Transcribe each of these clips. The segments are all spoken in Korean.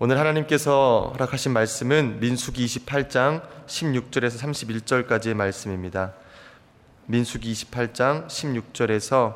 오늘 하나님께서 허락하신 말씀은 민수기 28장 16절에서 31절까지의 말씀입니다. 민수기 28장 16절에서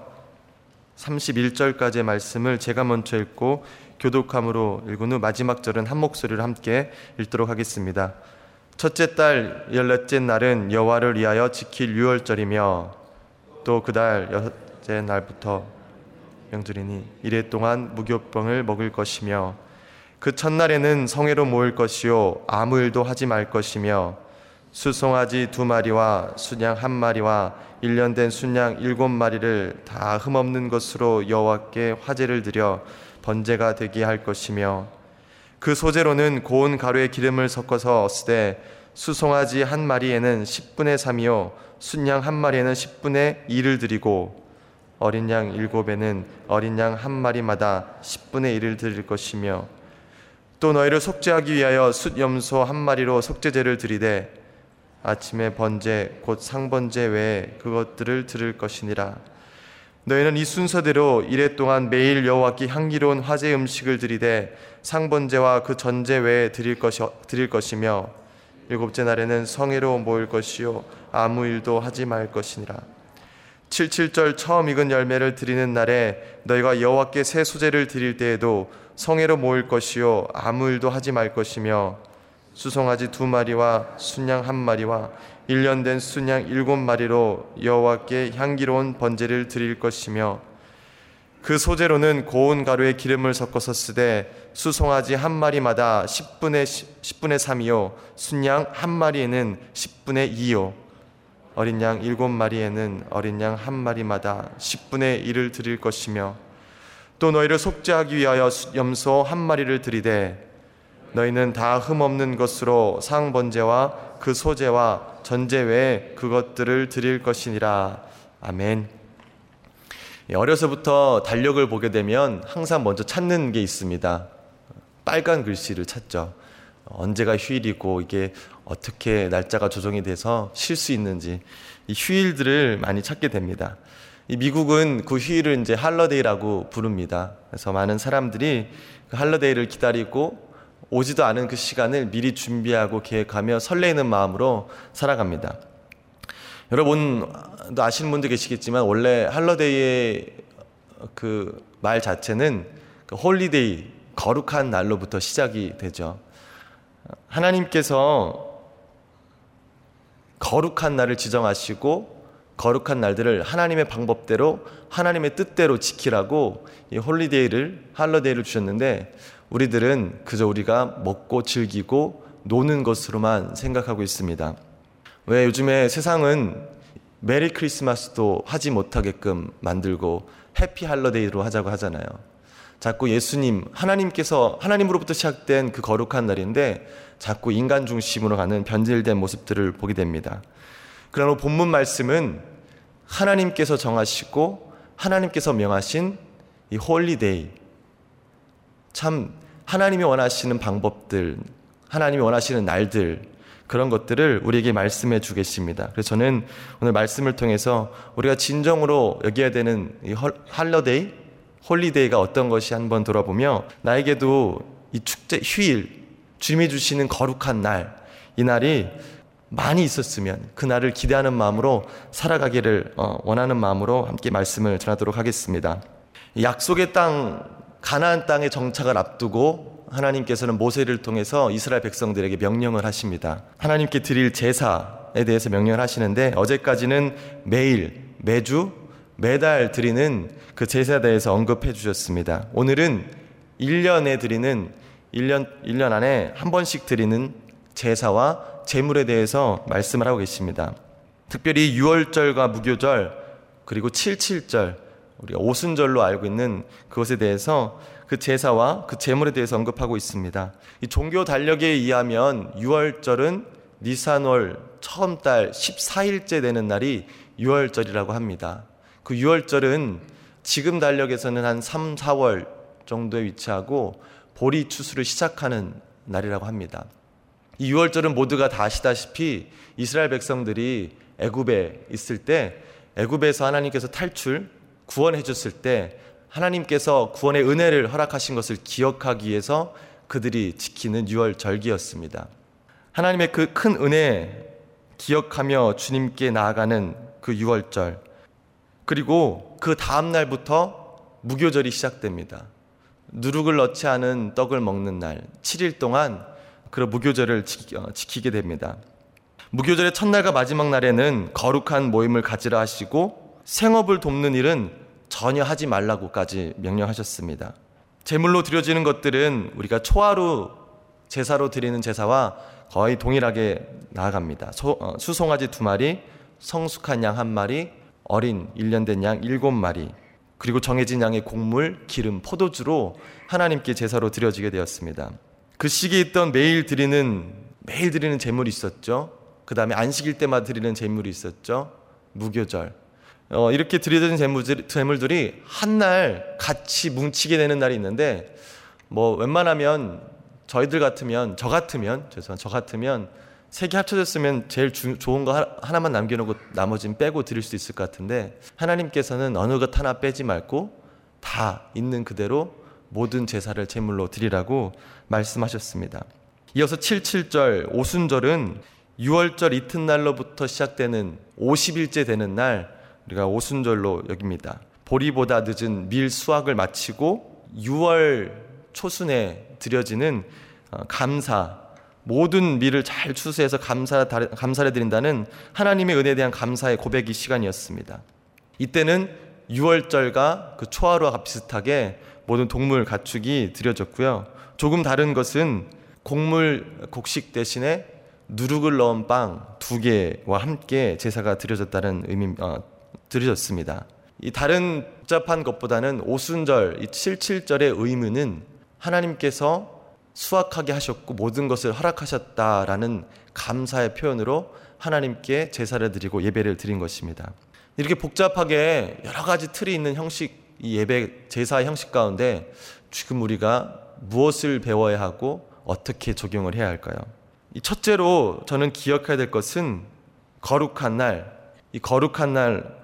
31절까지의 말씀을 제가 먼저 읽고 교독함으로 읽은 후 마지막 절은 한 목소리로 함께 읽도록 하겠습니다. 첫째 달 열넷째 날은 여호와를 위하여 지킬 유월절이며 또 그달 여섯째 날부터 명절이니 이래 동안 무교병을 먹을 것이며 그 첫날에는 성회로 모일 것이요 아무 일도 하지 말 것이며 수송아지 2마리와 순양 1마리와 1년 된 순양 7마리를 다 흠없는 것으로 여호와께 화제를 드려 번제가 되게 할 것이며 그 소재로는 고운 가루에 기름을 섞어서 쓰되 수송아지 1마리에는 10분의 3이요 순양 1마리에는 10분의 2를 드리고 어린 양 7에는 어린 양 1마리마다 10분의 1을 드릴 것이며 또 너희를 속죄하기 위하여 숫염소 1마리로 속죄제를 드리되 아침에 번제 곧 상번제 외에 그것들을 드릴 것이니라. 너희는 이 순서대로 이래 동안 매일 여호와께 향기로운 화제 음식을 드리되 상번제와 그 전제 외에 드릴 것이며 7째 날에는 성회로 모일 것이요 아무 일도 하지 말 것이니라. 77절 처음 익은 열매를 드리는 날에 너희가 여호와께 새 소제를 드릴 때에도 성회로 모일 것이요 아무 일도 하지 말 것이며 수송아지 2마리와 순양 1마리와 1년 된 순양 7마리로 여호와께 향기로운 번제를 드릴 것이며 그 소재로는 고운 가루에 기름을 섞어서 쓰되 수송아지 1마리마다 10분의 3이요 순양 1마리에는 10분의 2요 어린 양 7마리에는 어린 양 1마리마다 10분의 1을 드릴 것이며 또 너희를 속죄하기 위하여 염소 1마리를 드리되 너희는 다 흠없는 것으로 상번제와 그 소제와 전제 외에 그것들을 드릴 것이니라. 아멘. 어려서부터 달력을 보게 되면 항상 먼저 찾는 게 있습니다. 빨간 글씨를 찾죠. 언제가 휴일이고 이게 어떻게 날짜가 조정이 돼서 쉴 수 있는지 이 휴일들을 많이 찾게 됩니다. 이 미국은 그 휴일을 이제 할러데이라고 부릅니다. 그래서 많은 사람들이 그 할러데이를 기다리고 오지도 않은 그 시간을 미리 준비하고 계획하며 설레이는 마음으로 살아갑니다. 여러분도 아시는 분도 계시겠지만 원래 할러데이의 그 말 자체는 그 홀리데이, 거룩한 날로부터 시작이 되죠. 하나님께서 거룩한 날을 지정하시고 거룩한 날들을 하나님의 방법대로 하나님의 뜻대로 지키라고 이 할러데이를 주셨는데 우리들은 그저 우리가 먹고 즐기고 노는 것으로만 생각하고 있습니다. 왜 요즘에 세상은 메리 크리스마스도 하지 못하게끔 만들고 해피 할러데이로 하자고 하잖아요. 자꾸 예수님, 하나님으로부터 시작된 그 거룩한 날인데 자꾸 인간 중심으로 가는 변질된 모습들을 보게 됩니다. 그러나 본문 말씀은 하나님께서 정하시고 하나님께서 명하신 이 홀리데이, 참 하나님이 원하시는 방법들, 하나님이 원하시는 날들, 그런 것들을 우리에게 말씀해 주겠습니다. 그래서 저는 오늘 말씀을 통해서 우리가 진정으로 여겨야 되는 이 홀리데이가 어떤 것이 한번 돌아보며 나에게도 이 축제, 휴일, 주님이 주시는 거룩한 날, 이 날이 많이 있었으면 그 날을 기대하는 마음으로 살아가기를 원하는 마음으로 함께 말씀을 전하도록 하겠습니다. 약속의 땅, 가나안 땅의 정착을 앞두고 하나님께서는 모세를 통해서 이스라엘 백성들에게 명령을 하십니다. 하나님께 드릴 제사에 대해서 명령을 하시는데 어제까지는 매주, 매달 드리는 그 제사에 대해서 언급해 주셨습니다. 오늘은 1년에 드리는 1년 안에 한 번씩 드리는 제사와 제물에 대해서 말씀을 하고 계십니다. 특별히 6월절과 무교절 그리고 77절 우리가 오순절로 알고 있는 그것에 대해서 그 제사와 그 제물에 대해서 언급하고 있습니다. 이 종교 달력에 의하면 6월절은 니산월 처음 달 14일째 되는 날이 6월절이라고 합니다. 그 6월절은 지금 달력에서는 한 3, 4월 정도에 위치하고 보리 추수를 시작하는 날이라고 합니다. 이 6월절은 모두가 다 아시다시피 이스라엘 백성들이 애굽에 있을 때 애굽에서 하나님께서 구원해 줬을 때 하나님께서 구원의 은혜를 허락하신 것을 기억하기 위해서 그들이 지키는 유월절기였습니다. 하나님의 그 큰 은혜 기억하며 주님께 나아가는 그 유월절, 그리고 그 다음 날부터 무교절이 시작됩니다. 누룩을 넣지 않은 떡을 먹는 날 7일 동안 그 무교절을 지키게 됩니다. 무교절의 첫날과 마지막 날에는 거룩한 모임을 가지라 하시고 생업을 돕는 일은 전혀 하지 말라고까지 명령하셨습니다. 제물로 드려지는 것들은 우리가 초하루 제사로 드리는 제사와 거의 동일하게 나아갑니다. 수송아지 2마리, 성숙한 양 1마리, 어린 1년 된 양 7마리, 그리고 정해진 양의 곡물, 기름, 포도주로 하나님께 제사로 드려지게 되었습니다. 그 시기에 있던 매일 드리는 제물이 있었죠. 그 다음에 안식일 때마다 드리는 제물이 있었죠. 무교절. 이렇게 드려진 제물들이 한 날 같이 뭉치게 되는 날이 있는데, 웬만하면 저 같으면 3개 합쳐졌으면 제일 좋은 거 하나만 남겨놓고 나머지는 빼고 드릴 수 있을 것 같은데, 하나님께서는 어느 것 하나 빼지 말고 다 있는 그대로 모든 제사를 제물로 드리라고 말씀하셨습니다. 이어서 77절 오순절은 유월절 이튿날로부터 시작되는 50일째 되는 날, 우리가 오순절로 여깁니다. 보리보다 늦은 밀 수확을 마치고 6월 초순에 드려지는 감사, 모든 밀을 잘 추수해서 감사를 드린다는 하나님의 은혜에 대한 감사의 고백의 시간이었습니다. 이때는 유월절과 그 초하루와 비슷하게 모든 동물 가축이 드려졌고요. 조금 다른 것은 곡식 대신에 누룩을 넣은 빵 2개와 함께 제사가 드려졌습니다. 이 다른 복잡한 것보다는 오순절, 이 77절의 의미는 하나님께서 수확하게 하셨고 모든 것을 허락하셨다라는 감사의 표현으로 하나님께 제사를 드리고 예배를 드린 것입니다. 이렇게 복잡하게 여러 가지 틀이 있는 이 예배 제사의 형식 가운데 지금 우리가 무엇을 배워야 하고 어떻게 적용을 해야 할까요? 이 첫째로 저는 기억해야 될 것은 거룩한 날, 이 거룩한 날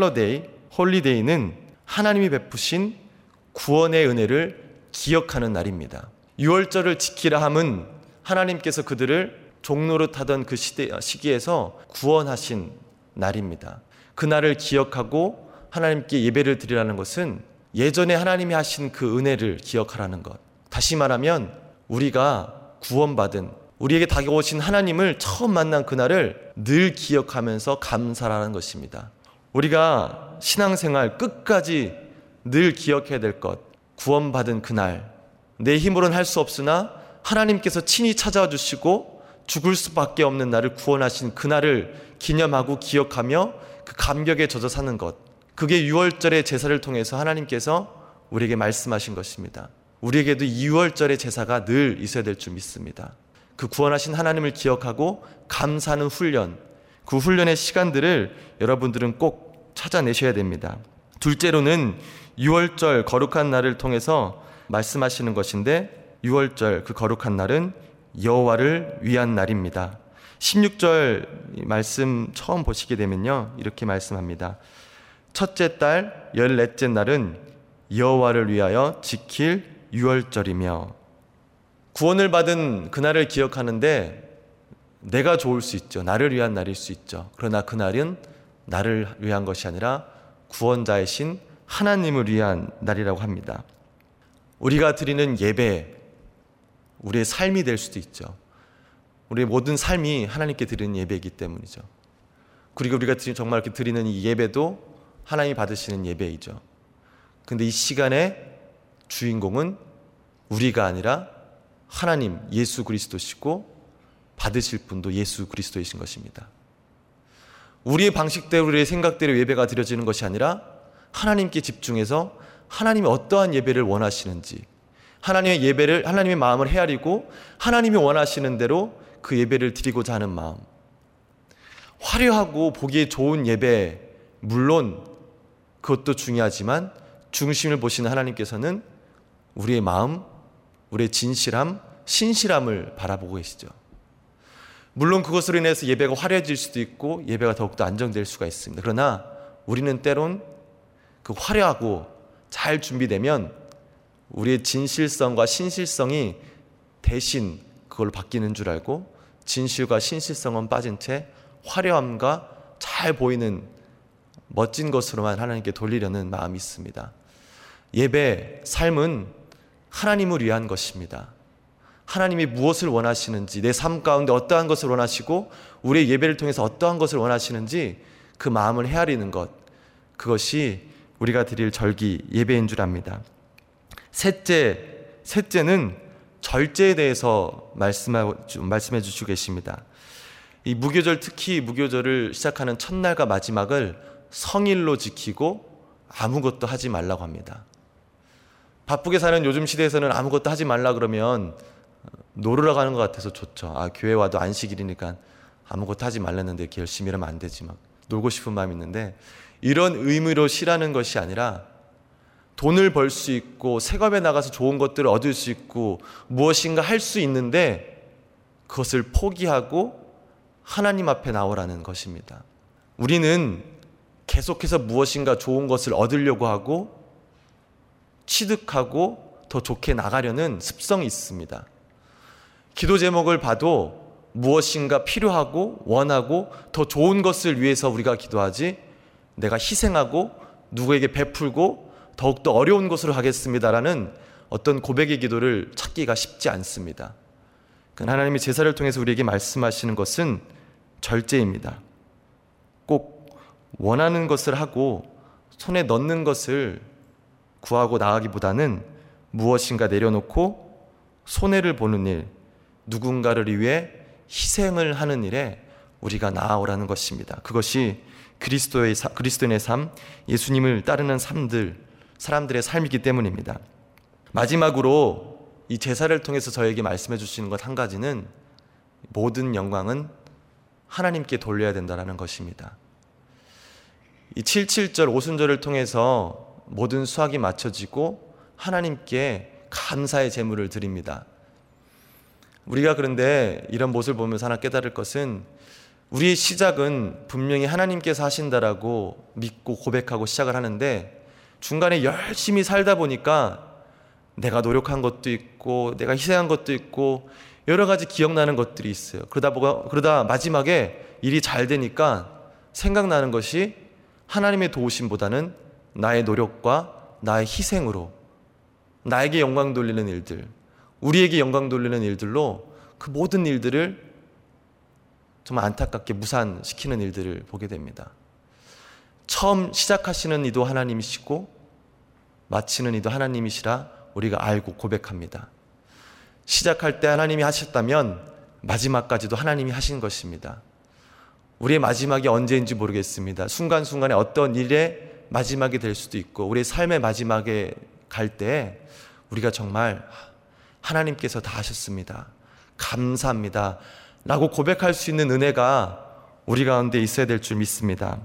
홀리데이는 하나님이 베푸신 구원의 은혜를 기억하는 날입니다. 유월절을 지키라 함은 하나님께서 그들을 종노릇하던 그 시기에서 구원하신 날입니다. 그 날을 기억하고 하나님께 예배를 드리라는 것은 예전에 하나님이 하신 그 은혜를 기억하라는 것. 다시 말하면 우리가 구원받은, 우리에게 다가오신 하나님을 처음 만난 그날을 늘 기억하면서 감사하는 것입니다. 우리가 신앙생활 끝까지 늘 기억해야 될 것, 구원받은 그날, 내 힘으로는 할 수 없으나 하나님께서 친히 찾아와 주시고 죽을 수밖에 없는 나를 구원하신 그날을 기념하고 기억하며 그 감격에 젖어 사는 것, 그게 유월절의 제사를 통해서 하나님께서 우리에게 말씀하신 것입니다. 우리에게도 유월절의 제사가 늘 있어야 될 줄 믿습니다. 그 구원하신 하나님을 기억하고 감사하는 훈련, 그 훈련의 시간들을 여러분들은 꼭 찾아내셔야 됩니다. 둘째로는 유월절 거룩한 날을 통해서 말씀하시는 것인데, 유월절 그 거룩한 날은 여호와를 위한 날입니다. 16절 말씀 처음 보시게 되면요, 이렇게 말씀합니다. 첫째 달 14째 날은 여호와를 위하여 지킬 유월절이며. 구원을 받은 그날을 기억하는데 내가 좋을 수 있죠. 나를 위한 날일 수 있죠. 그러나 그날은 나를 위한 것이 아니라 구원자이신 하나님을 위한 날이라고 합니다. 우리가 드리는 예배, 우리의 삶이 될 수도 있죠. 우리의 모든 삶이 하나님께 드리는 예배이기 때문이죠. 그리고 우리가 정말 이렇게 드리는 이 예배도 하나님이 받으시는 예배이죠. 그런데 이 시간의 주인공은 우리가 아니라 하나님, 예수 그리스도시고 받으실 분도 예수 그리스도이신 것입니다. 우리의 방식대로, 우리의 생각대로 예배가 드려지는 것이 아니라 하나님께 집중해서 하나님이 어떠한 예배를 원하시는지, 하나님의 예배를, 하나님의 마음을 헤아리고 하나님이 원하시는 대로 그 예배를 드리고자 하는 마음. 화려하고 보기에 좋은 예배, 물론 그것도 중요하지만 중심을 보시는 하나님께서는 우리의 마음, 우리의 진실함, 신실함을 바라보고 계시죠. 물론 그것으로 인해서 예배가 화려해질 수도 있고 예배가 더욱더 안정될 수가 있습니다. 그러나 우리는 때론 그 화려하고 잘 준비되면 우리의 진실성과 신실성이 대신 그걸로 바뀌는 줄 알고 진실과 신실성은 빠진 채 화려함과 잘 보이는 멋진 것으로만 하나님께 돌리려는 마음이 있습니다. 예배, 삶은 하나님을 위한 것입니다. 하나님이 무엇을 원하시는지, 내 삶 가운데 어떠한 것을 원하시고 우리의 예배를 통해서 어떠한 것을 원하시는지 그 마음을 헤아리는 것, 그것이 우리가 드릴 절기 예배인 줄 압니다. 셋째는 절제에 대해서 말씀해 주시고 계십니다. 이 무교절, 특히 무교절을 시작하는 첫날과 마지막을 성일로 지키고 아무것도 하지 말라고 합니다. 바쁘게 사는 요즘 시대에서는 아무것도 하지 말라 그러면 놀으러 가는 것 같아서 좋죠. 교회 와도 안식일이니까 아무것도 하지 말랬는데 이렇게 열심히 하면 안 되지, 막 놀고 싶은 마음이 있는데, 이런 의미로 쉬라는 것이 아니라 돈을 벌 수 있고 색업에 나가서 좋은 것들을 얻을 수 있고 무엇인가 할 수 있는데 그것을 포기하고 하나님 앞에 나오라는 것입니다. 우리는 계속해서 무엇인가 좋은 것을 얻으려고 하고 취득하고 더 좋게 나가려는 습성이 있습니다. 기도 제목을 봐도 무엇인가 필요하고 원하고 더 좋은 것을 위해서 우리가 기도하지, 내가 희생하고 누구에게 베풀고 더욱더 어려운 것으로 하겠습니다라는 어떤 고백의 기도를 찾기가 쉽지 않습니다. 하나님이 제사를 통해서 우리에게 말씀하시는 것은 절제입니다. 꼭 원하는 것을 하고 손에 넣는 것을 구하고 나가기보다는 무엇인가 내려놓고 손해를 보는 일, 누군가를 위해 희생을 하는 일에 우리가 나아오라는 것입니다. 그것이 그리스도인의 삶, 예수님을 따르는 사람들의 삶이기 때문입니다. 마지막으로 이 제사를 통해서 저에게 말씀해 주시는 것 한 가지는 모든 영광은 하나님께 돌려야 된다는 것입니다. 이 7.7절 오순절을 통해서 모든 수확이 맞춰지고 하나님께 감사의 제물을 드립니다. 우리가 그런데 이런 모습을 보면서 하나 깨달을 것은, 우리의 시작은 분명히 하나님께서 하신다라고 믿고 고백하고 시작을 하는데 중간에 열심히 살다 보니까 내가 노력한 것도 있고 내가 희생한 것도 있고 여러 가지 기억나는 것들이 있어요. 그러다 마지막에 일이 잘 되니까 생각나는 것이 하나님의 도우심보다는 나의 노력과 나의 희생으로 나에게 영광 돌리는 일들, 우리에게 영광 돌리는 일들로 그 모든 일들을 정말 안타깝게 무산시키는 일들을 보게 됩니다. 처음 시작하시는 이도 하나님이시고 마치는 이도 하나님이시라 우리가 알고 고백합니다. 시작할 때 하나님이 하셨다면 마지막까지도 하나님이 하신 것입니다. 우리의 마지막이 언제인지 모르겠습니다. 순간순간에 어떤 일의 마지막이 될 수도 있고 우리의 삶의 마지막에 갈 때 우리가 정말 하나님께서 다 하셨습니다, 감사합니다 라고 고백할 수 있는 은혜가 우리 가운데 있어야 될 줄 믿습니다.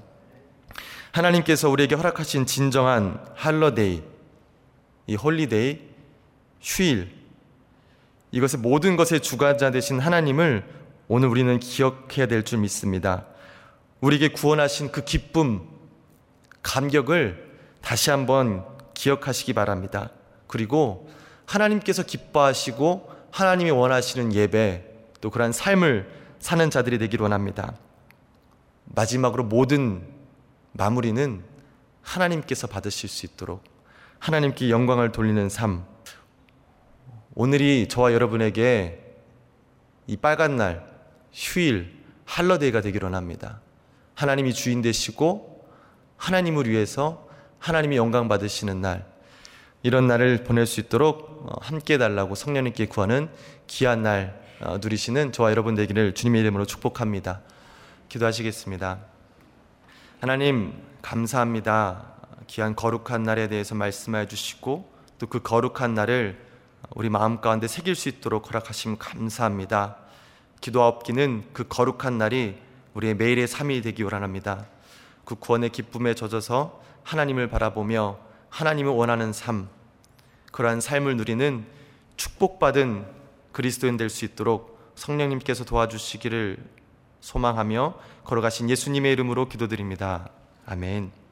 하나님께서 우리에게 허락하신 진정한 할러데이, 이 홀리데이, 휴일, 이것의 모든 것의 주관자 되신 하나님을 오늘 우리는 기억해야 될 줄 믿습니다. 우리에게 구원하신 그 기쁨, 감격을 다시 한번 기억하시기 바랍니다. 그리고 하나님께서 기뻐하시고 하나님이 원하시는 예배, 또 그러한 삶을 사는 자들이 되기를 원합니다. 마지막으로 모든 마무리는 하나님께서 받으실 수 있도록 하나님께 영광을 돌리는 삶, 오늘이 저와 여러분에게 이 빨간 날, 휴일, 할러데이가 되기를 원합니다. 하나님이 주인 되시고 하나님을 위해서 하나님이 영광 받으시는 날, 이런 날을 보낼 수 있도록 함께 해달라고 성령님께 구하는 귀한 날 누리시는 저와 여러분 되기를 주님의 이름으로 축복합니다. 기도하시겠습니다. 하나님 감사합니다. 귀한 거룩한 날에 대해서 말씀해 주시고 또 그 거룩한 날을 우리 마음 가운데 새길 수 있도록 허락하심 감사합니다. 기도하옵기는 그 거룩한 날이 우리의 매일의 삶이 되기 원합니다. 그 구원의 기쁨에 젖어서 하나님을 바라보며 하나님을 원하는 삶, 그러한 삶을 누리는 축복받은 그리스도인 될 수 있도록 성령님께서 도와주시기를 소망하며 걸어가신 예수님의 이름으로 기도드립니다. 아멘.